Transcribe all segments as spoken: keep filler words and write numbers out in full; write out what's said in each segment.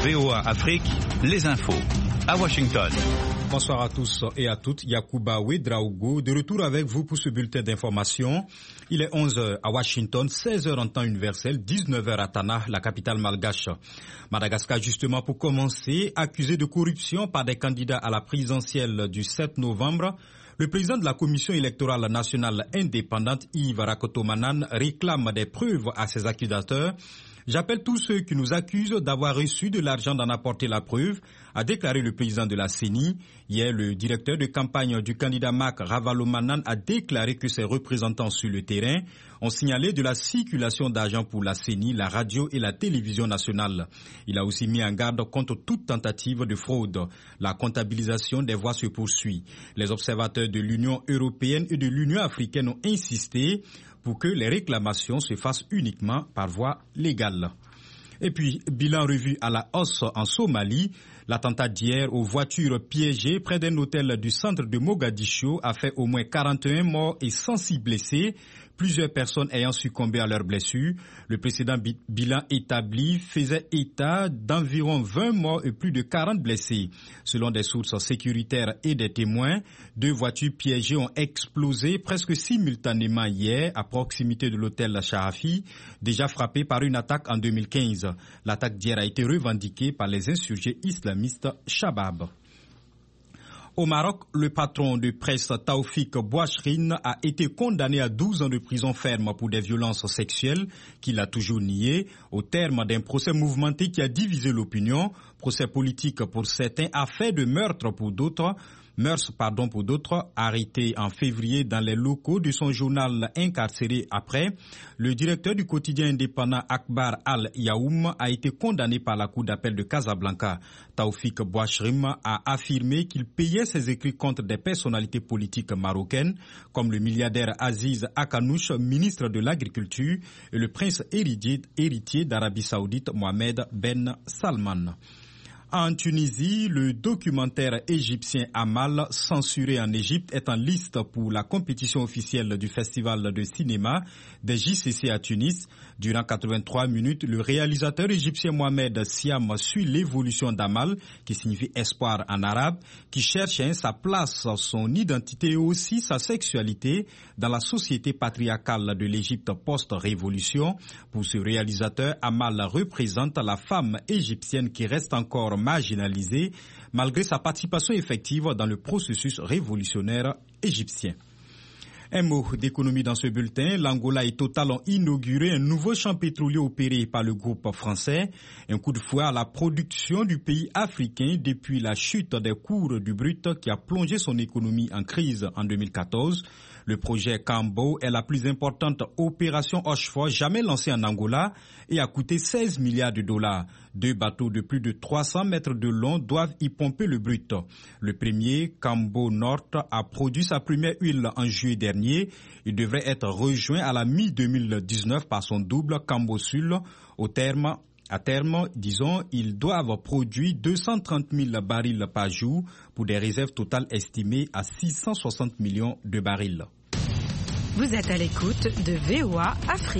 V O A Afrique, les infos. À Washington. Bonsoir à tous et à toutes. Yacouba Ouedraogo, de retour avec vous pour ce bulletin d'information. Il est onze heures à Washington, seize heures en temps universel, dix-neuf heures à Tana, la capitale malgache. Madagascar, justement, pour commencer, accusé de corruption par des candidats à la présidentielle du sept novembre. Le président de la Commission électorale nationale indépendante, Yves Rakotomanan, réclame des preuves à ses accusateurs. J'appelle tous ceux qui nous accusent d'avoir reçu de l'argent d'en apporter la preuve, a déclaré le président de la C E N I. Hier, le directeur de campagne du candidat Mac Ravalomanan a déclaré que ses représentants sur le terrain ont signalé de la circulation d'argent pour la C E N I, la radio et la télévision nationale. Il a aussi mis en garde contre toute tentative de fraude. La comptabilisation des voix se poursuit. Les observateurs de l'Union européenne et de l'Union africaine ont insisté pour que les réclamations se fassent uniquement par voie légale. Et puis, bilan revu à la hausse en Somalie. L'attentat d'hier aux voitures piégées près d'un hôtel du centre de Mogadiscio a fait au moins quarante et un morts et cent six blessés, plusieurs personnes ayant succombé à leurs blessures. Le précédent bilan établi faisait état d'environ vingt morts et plus de quarante blessés. Selon des sources sécuritaires et des témoins, deux voitures piégées ont explosé presque simultanément hier à proximité de l'hôtel Sharafi, déjà frappé par une attaque en deux mille quinze. L'attaque d'hier a été revendiquée par les insurgés islamistes Shabab. Au Maroc, le patron de presse Taoufik Bouachrine a été condamné à douze ans de prison ferme pour des violences sexuelles qu'il a toujours niées au terme d'un procès mouvementé qui a divisé l'opinion, procès politique pour certains, affaire de meurtre pour d'autres. Meurs, pardon, pour d'autres, arrêté en février dans les locaux de son journal incarcéré après. Le directeur du quotidien indépendant Akbar Al-Yaoum a été condamné par la cour d'appel de Casablanca. Taoufik Bouachrine a affirmé qu'il payait ses écrits contre des personnalités politiques marocaines, comme le milliardaire Aziz Akanouch, ministre de l'Agriculture, et le prince héritier, héritier d'Arabie Saoudite, Mohamed Ben Salman. En Tunisie, le documentaire égyptien Amal, censuré en Égypte, est en liste pour la compétition officielle du festival de cinéma des J C C à Tunis. Durant quatre-vingt-trois minutes, le réalisateur égyptien Mohamed Siam suit l'évolution d'Amal, qui signifie espoir en arabe, qui cherche hein, sa place, son identité et aussi sa sexualité dans la société patriarcale de l'Égypte post-révolution. Pour ce réalisateur, Amal représente la femme égyptienne qui reste encore marginalisée malgré sa participation effective dans le processus révolutionnaire égyptien. Un mot d'économie dans ce bulletin. L'Angola et Total ont inauguré un nouveau champ pétrolier opéré par le groupe français. Un coup de fouet à la production du pays africain depuis la chute des cours du brut qui a plongé son économie en crise en deux mille quatorze. Le projet Cambo est la plus importante opération offshore jamais lancée en Angola et a coûté seize milliards de dollars. Deux bateaux de plus de trois cents mètres de long doivent y pomper le brut. Le premier, Cambo Nord, a produit sa première huile en juillet dernier. Il devrait être rejoint à la mi deux mille dix-neuf par son double Cambo Sud. Au terme À terme, disons, ils doivent produire deux cent trente mille barils par jour pour des réserves totales estimées à six cent soixante millions de barils. Vous êtes à l'écoute de V O A Afrique.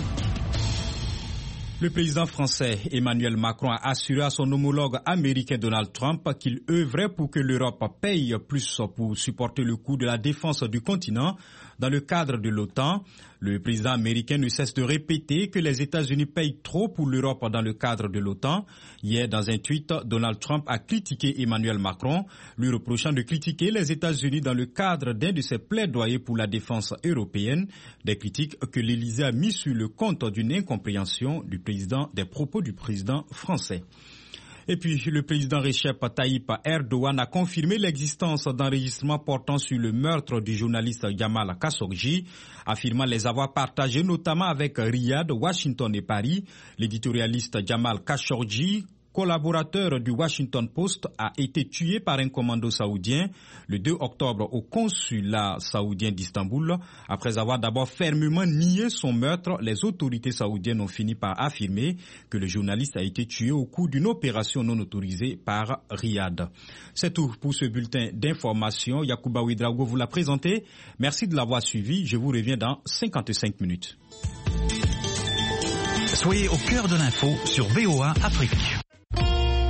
Le président français Emmanuel Macron a assuré à son homologue américain Donald Trump qu'il œuvrait pour que l'Europe paye plus pour supporter le coût de la défense du continent dans le cadre de l'OTAN. Le président américain ne cesse de répéter que les États-Unis payent trop pour l'Europe dans le cadre de l'OTAN. Hier, dans un tweet, Donald Trump a critiqué Emmanuel Macron, lui reprochant de critiquer les États-Unis dans le cadre d'un de ses plaidoyers pour la défense européenne. Des critiques que l'Élysée a mis sur le compte d'une incompréhension du président, des propos du président français. Et puis, le président Recep Tayyip Erdogan a confirmé l'existence d'enregistrements portant sur le meurtre du journaliste Jamal Khashoggi, affirmant les avoir partagés notamment avec Riyad, Washington et Paris. L'éditorialiste Jamal Khashoggi, collaborateur du Washington Post, a été tué par un commando saoudien le deux octobre au consulat saoudien d'Istanbul. Après avoir d'abord fermement nié son meurtre, les autorités saoudiennes ont fini par affirmer que le journaliste a été tué au cours d'une opération non autorisée par Riyad. C'est tout pour ce bulletin d'information. Yacouba Ouedraogo vous l'a présenté. Merci de l'avoir suivi. Je vous reviens dans cinquante-cinq minutes. Soyez au cœur de l'info sur V O A Afrique.